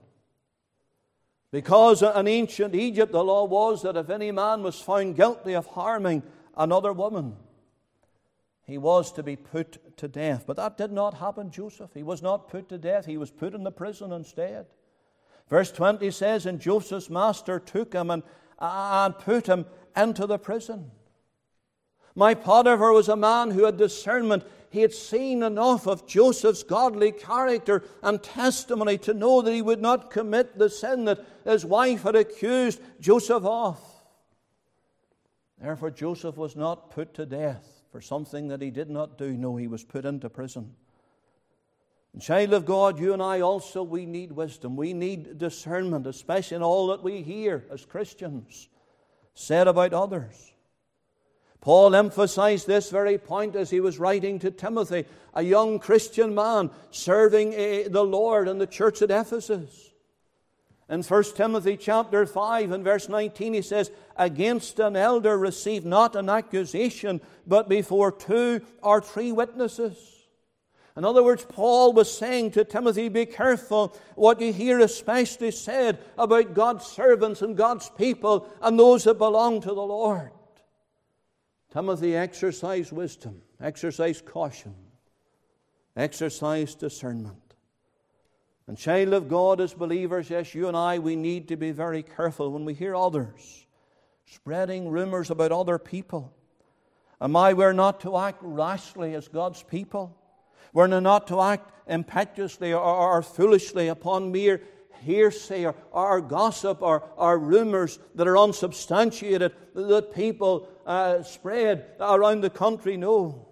Because in ancient Egypt the law was that if any man was found guilty of harming another woman, he was to be put to death. But that did not happen to Joseph. He was not put to death. He was put in the prison instead. Verse 20 says, and Joseph's master took him and put him into the prison. My Potiphar was a man who had discernment. He had seen enough of Joseph's godly character and testimony to know that he would not commit the sin that his wife had accused Joseph of. Therefore, Joseph was not put to death for something that he did not do. No, he was put into prison. And child of God, you and I also, we need wisdom. We need discernment, especially in all that we hear as Christians said about others. Paul emphasized this very point as he was writing to Timothy, a young Christian man serving the Lord in the church at Ephesus. In 1 Timothy chapter 5 and verse 19 he says, against an elder receive not an accusation, but before 2 or 3 witnesses. In other words, Paul was saying to Timothy, be careful what you hear especially said about God's servants and God's people and those that belong to the Lord. Timothy, exercise wisdom, exercise caution, exercise discernment. And child of God, as believers, yes, you and I, we need to be very careful when we hear others spreading rumors about other people. We're not to act rashly as God's people. We're not to act impetuously or foolishly upon mere hearsay or gossip or rumors that are unsubstantiated that people spread around the country. No.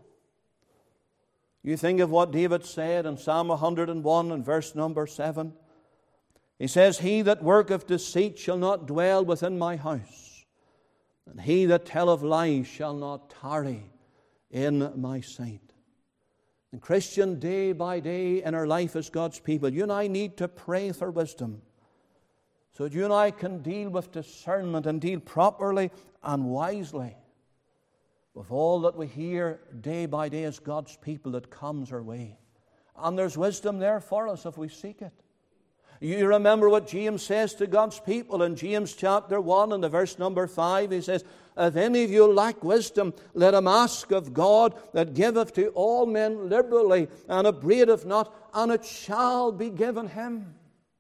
You think of what David said in Psalm 101 and verse number 7. He says, he that worketh deceit shall not dwell within my house, and he that telleth lies shall not tarry in my sight. And Christian, day by day in our life as God's people, you and I need to pray for wisdom so that you and I can deal with discernment and deal properly and wisely with all that we hear day by day as God's people that comes our way. And there's wisdom there for us if we seek it. You remember what James says to God's people in James chapter 1 and the verse number 5. He says, if any of you lack wisdom, let him ask of God, that giveth to all men liberally, and upbraideth not, and it shall be given him.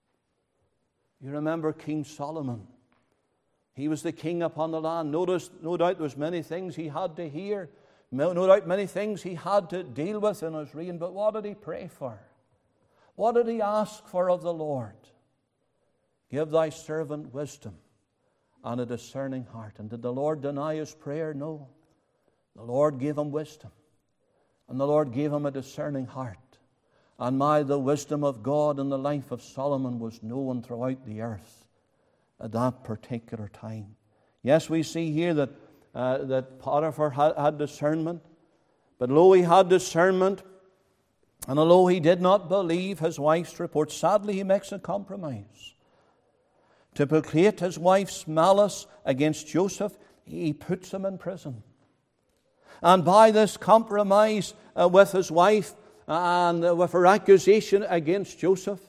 You remember King Solomon. He was the king upon the land. No doubt there was many things he had to hear. No doubt many things he had to deal with in his reign. But what did he pray for? What did he ask for of the Lord? Give thy servant wisdom and a discerning heart. And did the Lord deny his prayer? No. The Lord gave him wisdom. And the Lord gave him a discerning heart. And the wisdom of God in the life of Solomon was known throughout the earth at that particular time. Yes, we see here that Potiphar had discernment. But lo, he had discernment. And although he did not believe his wife's report, sadly he makes a compromise. To placate his wife's malice against Joseph, he puts him in prison. And by this compromise with his wife and with her accusation against Joseph,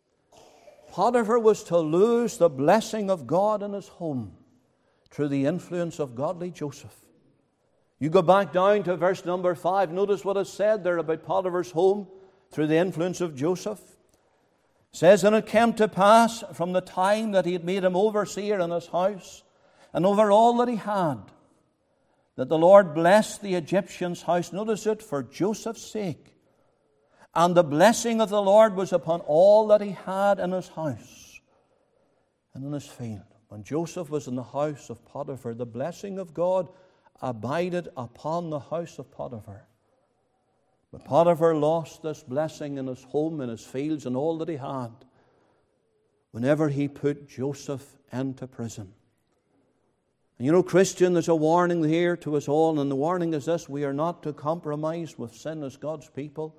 Potiphar was to lose the blessing of God in his home through the influence of godly Joseph. You go back down to verse number 5. Notice what is said there about Potiphar's home through the influence of Joseph. It says, and it came to pass from the time that he had made him overseer in his house and over all that he had, that the Lord blessed the Egyptian's house. Notice it, for Joseph's sake. And the blessing of the Lord was upon all that he had in his house and in his field. When Joseph was in the house of Potiphar, the blessing of God abided upon the house of Potiphar. But Potiphar lost this blessing in his home, in his fields, and all that he had whenever he put Joseph into prison. And you know, Christian, there's a warning here to us all, and the warning is this: we are not to compromise with sin as God's people.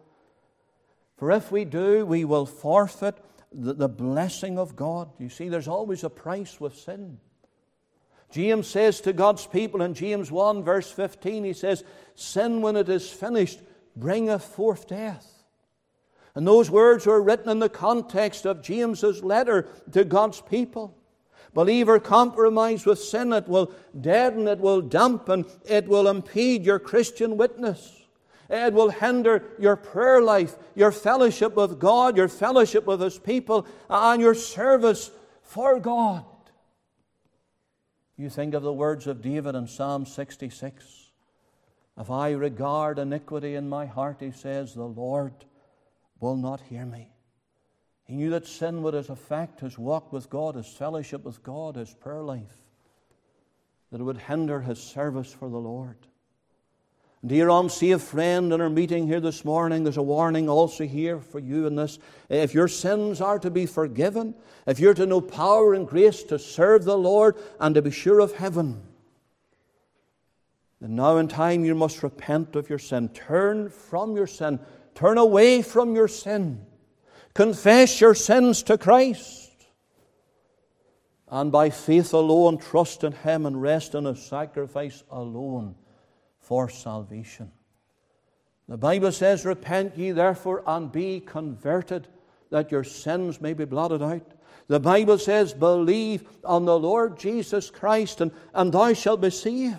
For if we do, we will forfeit the blessing of God. You see, there's always a price with sin. James says to God's people in James 1 verse 15, he says, sin when it is finished bringeth forth death. And those words were written in the context of James's letter to God's people. Believer, compromise with sin, it will deaden, it will dampen, it will impede your Christian witness. It will hinder your prayer life, your fellowship with God, your fellowship with His people, and your service for God. You think of the words of David in Psalm 66. If I regard iniquity in my heart, he says, the Lord will not hear me. He knew that sin would affect his walk with God, his fellowship with God, his prayer life, that it would hinder his service for the Lord. Dear unsaved friend, in our meeting here this morning, there's a warning also here for you in this. If your sins are to be forgiven, if you're to know power and grace to serve the Lord and to be sure of heaven, then now in time you must repent of your sin. Turn from your sin. Turn away from your sin. Confess your sins to Christ. And by faith alone, trust in Him and rest in His sacrifice alone for salvation. The Bible says, repent ye therefore and be converted, that your sins may be blotted out. The Bible says, believe on the Lord Jesus Christ and thou shalt be saved.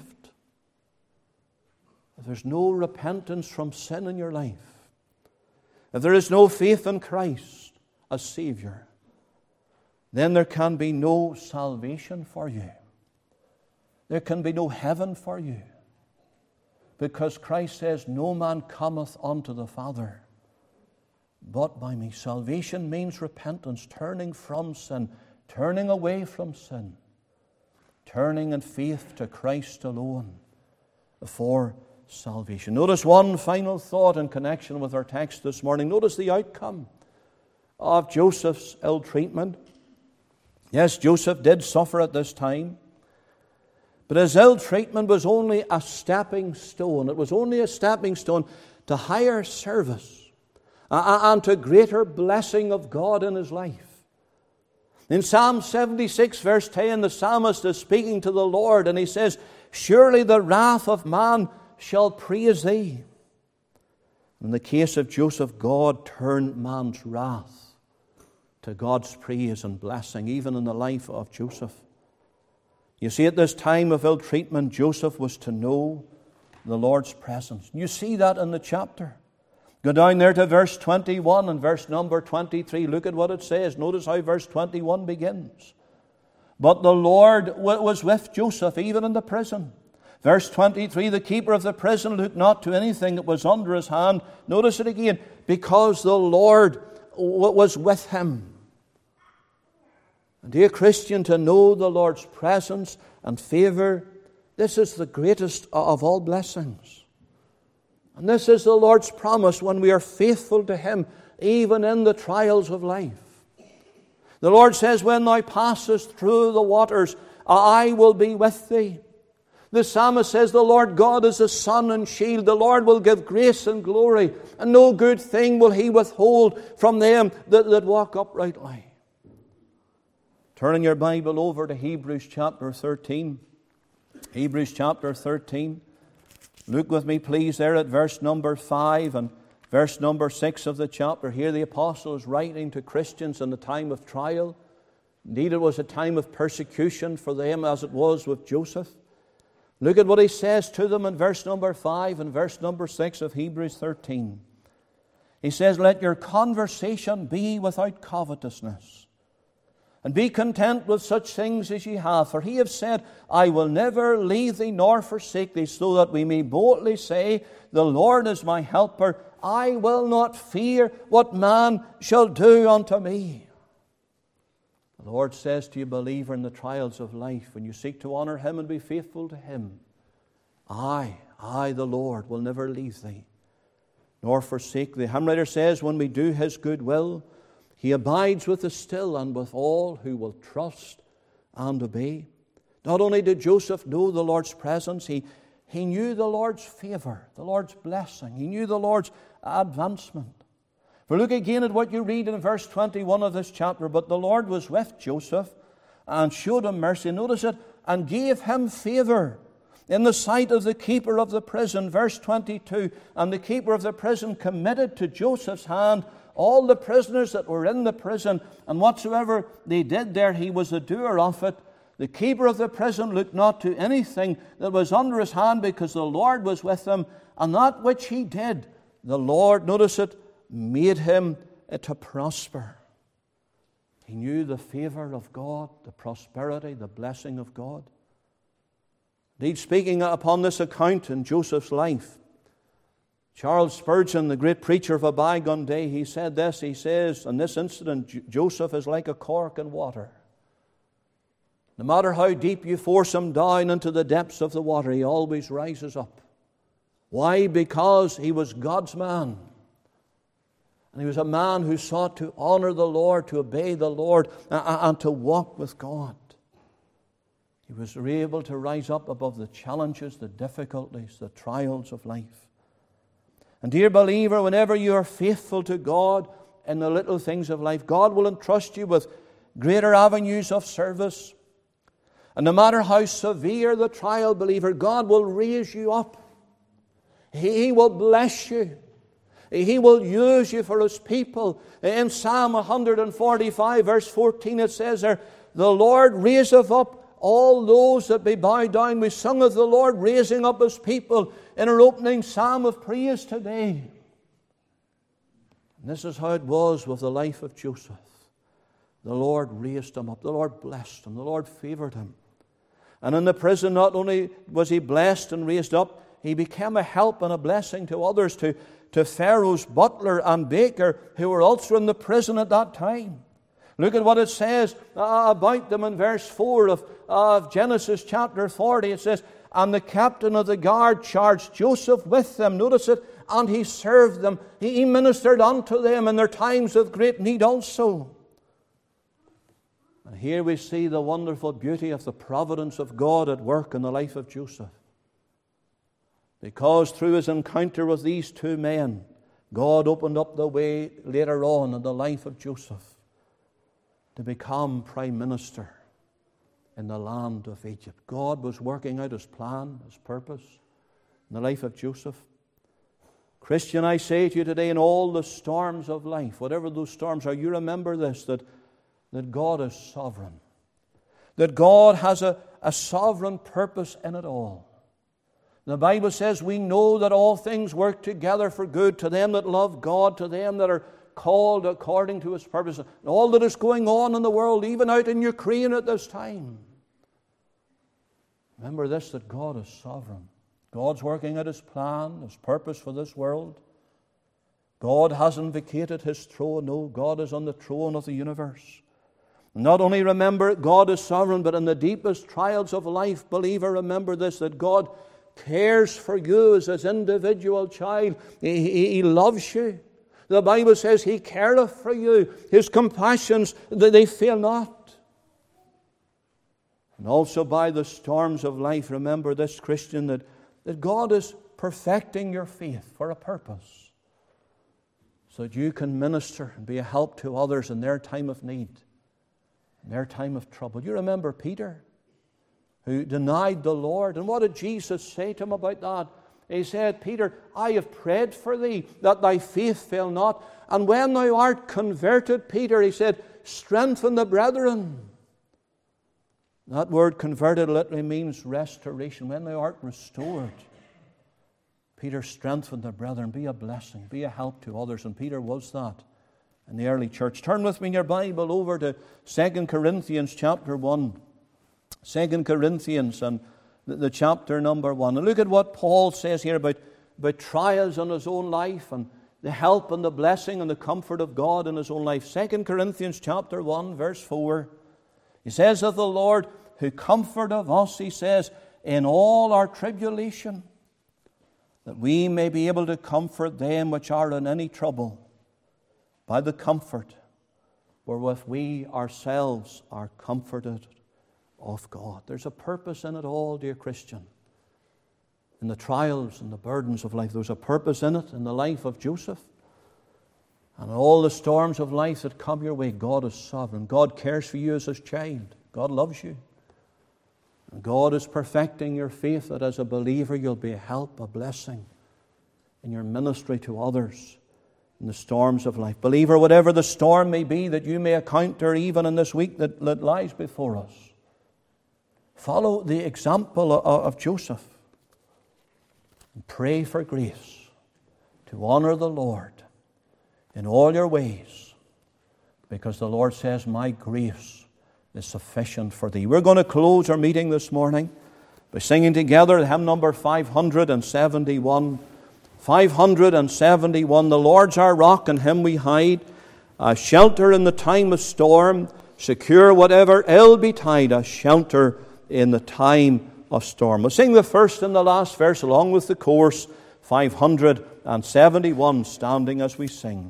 If there's no repentance from sin in your life, if there is no faith in Christ as Savior, then there can be no salvation for you. There can be no heaven for you. Because Christ says, no man cometh unto the Father but by me. Salvation means repentance, turning from sin, turning away from sin, turning in faith to Christ alone for salvation. Notice one final thought in connection with our text this morning. Notice the outcome of Joseph's ill treatment. Yes, Joseph did suffer at this time. But his ill treatment was only a stepping stone. It was only a stepping stone to higher service and to greater blessing of God in his life. In Psalm 76 verse 10, the psalmist is speaking to the Lord and he says, surely the wrath of man shall praise thee. In the case of Joseph, God turned man's wrath to God's praise and blessing, even in the life of Joseph. You see, at this time of ill treatment, Joseph was to know the Lord's presence. You see that in the chapter. Go down there to verse 21 and verse number 23. Look at what it says. Notice how verse 21 begins. But the Lord was with Joseph, even in the prison. Verse 23, the keeper of the prison looked not to anything that was under his hand. Notice it again. Because the Lord was with him. And dear Christian, to know the Lord's presence and favour, this is the greatest of all blessings. And this is the Lord's promise when we are faithful to Him, even in the trials of life. The Lord says, when thou passest through the waters, I will be with thee. The psalmist says, the Lord God is a sun and shield. The Lord will give grace and glory, and no good thing will He withhold from them that walk uprightly. Turning your Bible over to Hebrews chapter 13. Hebrews chapter 13. Look with me, please, there at verse number 5 and verse number 6 of the chapter. Here the apostle is writing to Christians in the time of trial. Indeed, it was a time of persecution for them, as it was with Joseph. Look at what he says to them in verse number 5 and verse number 6 of Hebrews 13. He says, let your conversation be without covetousness, and be content with such things as ye have. For He hath said, I will never leave thee nor forsake thee, so that we may boldly say, the Lord is my helper. I will not fear what man shall do unto me. The Lord says to you, believer, in the trials of life, when you seek to honor Him and be faithful to Him, I, the Lord, will never leave thee nor forsake thee. The hymn writer says, when we do His good will, He abides with us still and with all who will trust and obey. Not only did Joseph know the Lord's presence, he knew the Lord's favor, the Lord's blessing. He knew the Lord's advancement. For look again at what you read in verse 21 of this chapter. But the Lord was with Joseph and showed him mercy. Notice it. And gave him favor in the sight of the keeper of the prison. Verse 22. And the keeper of the prison committed to Joseph's hand all the prisoners that were in the prison, and whatsoever they did there, he was the doer of it. The keeper of the prison looked not to anything that was under his hand, because the Lord was with him, and that which he did, the Lord, notice it, made him to prosper. He knew the favor of God, the prosperity, the blessing of God. Indeed, speaking upon this account in Joseph's life, Charles Spurgeon, the great preacher of a bygone day, he said this. He says, in this incident, Joseph is like a cork in water. No matter how deep you force him down into the depths of the water, he always rises up. Why? Because he was God's man. And he was a man who sought to honor the Lord, to obey the Lord, and to walk with God. He was able to rise up above the challenges, the difficulties, the trials of life. And dear believer, whenever you are faithful to God in the little things of life, God will entrust you with greater avenues of service. And no matter how severe the trial, believer, God will raise you up. He will bless you. He will use you for His people. In Psalm 145, verse 14, it says there, the Lord raiseth up all those that be bowed down. We sung of the Lord raising up His people in our opening psalm of praise today. And this is how it was with the life of Joseph. The Lord raised him up. The Lord blessed him. The Lord favored him. And in the prison, not only was he blessed and raised up, he became a help and a blessing to others, to Pharaoh's butler and baker, who were also in the prison at that time. Look at what it says about them in verse 4 of Genesis chapter 40. It says, and the captain of the guard charged Joseph with them. Notice it. And he served them. He ministered unto them in their times of great need also. And here we see the wonderful beauty of the providence of God at work in the life of Joseph. Because through his encounter with these two men, God opened up the way later on in the life of Joseph to become prime minister in the land of Egypt. God was working out His plan, His purpose in the life of Joseph. Christian, I say to you today, in all the storms of life, whatever those storms are, you remember this, that God is sovereign. that God has a sovereign purpose in it all. The Bible says we know that all things work together for good to them that love God, to them that are called according to His purpose. And all that is going on in the world, even out in Ukraine at this time. Remember this, that God is sovereign. God's working out His plan, His purpose for this world. God hasn't vacated His throne. No, God is on the throne of the universe. Not only remember God is sovereign, but in the deepest trials of life, believer, remember this, that God cares for you as His individual child. He loves you. The Bible says He careth for you. His compassions, they fail not. And also by the storms of life, remember this, Christian, that God is perfecting your faith for a purpose, so that you can minister and be a help to others in their time of need, in their time of trouble. You remember Peter, who denied the Lord. And what did Jesus say to him about that? He said, Peter, I have prayed for thee, that thy faith fail not. And when thou art converted, Peter, he said, strengthen the brethren. That word converted literally means restoration. When thou art restored, Peter, strengthen the brethren, be a blessing, be a help to others. And Peter was that in the early church. Turn with me in your Bible over to 2 Corinthians chapter 1. 2 Corinthians and the chapter number 1. And look at what Paul says here about trials in his own life and the help and the blessing and the comfort of God in his own life. 2 Corinthians chapter 1, verse 4. He says of the Lord, who comforteth us, he says, in all our tribulation, that we may be able to comfort them which are in any trouble by the comfort wherewith we ourselves are comforted of God. There's a purpose in it all, dear Christian. In the trials and the burdens of life, there's a purpose in it, in the life of Joseph. And in all the storms of life that come your way, God is sovereign. God cares for you as His child. God loves you. And God is perfecting your faith, that as a believer you'll be a help, a blessing in your ministry to others in the storms of life. Believer, whatever the storm may be that you may encounter even in this week that lies before us, follow the example of Joseph and pray for grace to honor the Lord in all your ways, because the Lord says, my grace is sufficient for thee. We're going to close our meeting this morning by singing together hymn number 571. 571, the Lord's our rock, in Him we hide, a shelter in the time of storm, secure whatever ill betide, a shelter in the time of storm. We'll sing the first and the last verse along with the chorus, 571, standing as we sing.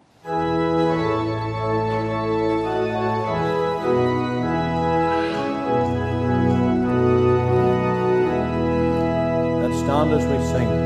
Let's stand as we sing.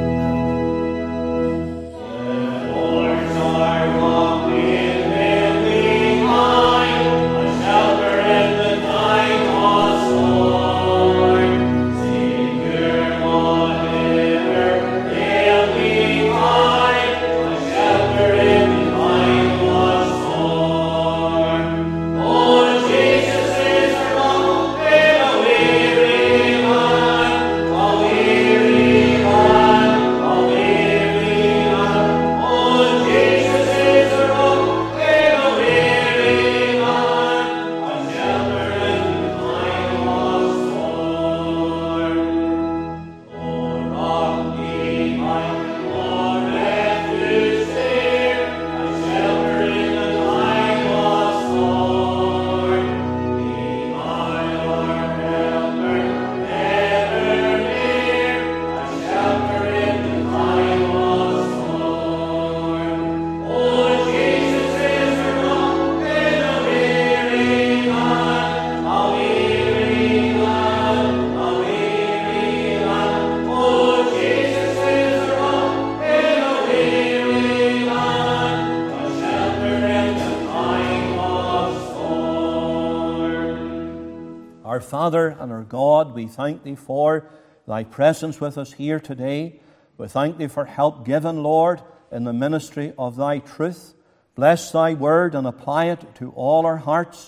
Our Father and our God, we thank Thee for Thy presence with us here today. We thank Thee for help given, Lord, in the ministry of Thy truth. Bless Thy word and apply it to all our hearts.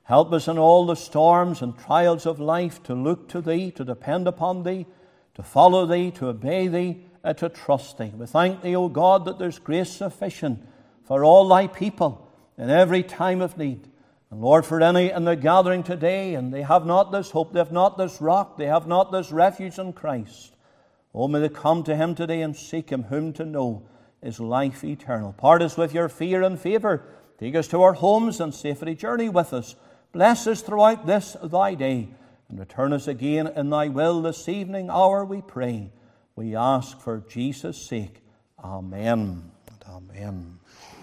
Help us in all the storms and trials of life to look to Thee, to depend upon Thee, to follow Thee, to obey Thee, and to trust Thee. We thank Thee, O God, that there's grace sufficient for all Thy people in every time of need. And Lord, for any in the gathering today, and they have not this hope, they have not this rock, they have not this refuge in Christ, oh, may they come to Him today and seek Him, whom to know is life eternal. Part us with Your fear and favour. Take us to our homes and safely journey with us. Bless us throughout this Thy day, and return us again in Thy will this evening hour, we pray. We ask for Jesus' sake. Amen and amen.